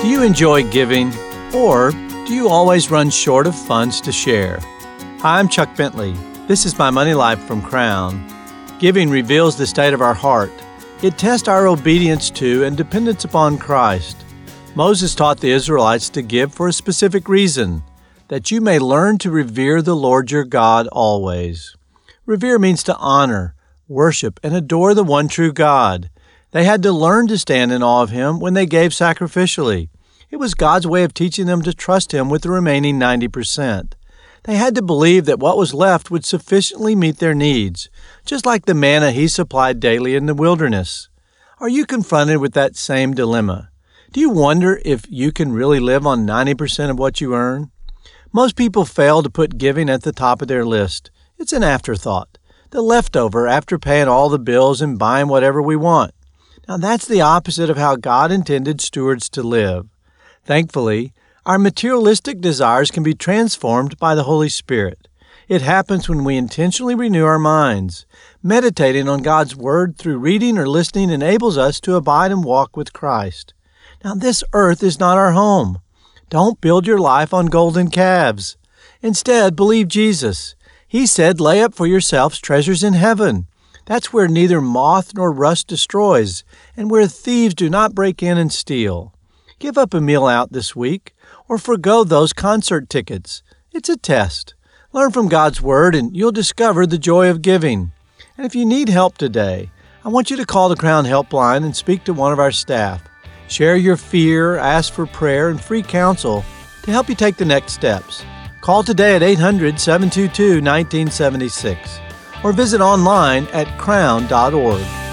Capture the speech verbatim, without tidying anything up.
Do you enjoy giving, or do you always run short of funds to share? Hi, I'm Chuck Bentley. This is My Money Life from Crown. Giving reveals the state of our heart. It tests our obedience to and dependence upon Christ. Moses taught the Israelites to give for a specific reason, that you may learn to revere the Lord your God always. Revere means to honor, worship, and adore the one true God. They had to learn to stand in awe of Him when they gave sacrificially. It was God's way of teaching them to trust Him with the remaining ninety percent. They had to believe that what was left would sufficiently meet their needs, just like the manna He supplied daily in the wilderness. Are you confronted with that same dilemma? Do you wonder if you can really live on ninety percent of what you earn? Most people fail to put giving at the top of their list. It's an afterthought, the leftover after paying all the bills and buying whatever we want. Now that's the opposite of how God intended stewards to live. Thankfully, our materialistic desires can be transformed by the Holy Spirit. It happens when we intentionally renew our minds. Meditating on God's Word through reading or listening enables us to abide and walk with Christ. Now this earth is not our home. Don't build your life on golden calves. Instead, believe Jesus. He said, lay up for yourselves treasures in heaven. That's where neither moth nor rust destroys, and where thieves do not break in and steal. Give up a meal out this week, or forgo those concert tickets. It's a test. Learn from God's Word, and you'll discover the joy of giving. And if you need help today, I want you to call the Crown Helpline and speak to one of our staff. Share your fear, ask for prayer, and free counsel to help you take the next steps. Call today at eight hundred, seven two two, one nine seven six or visit online at crown dot org.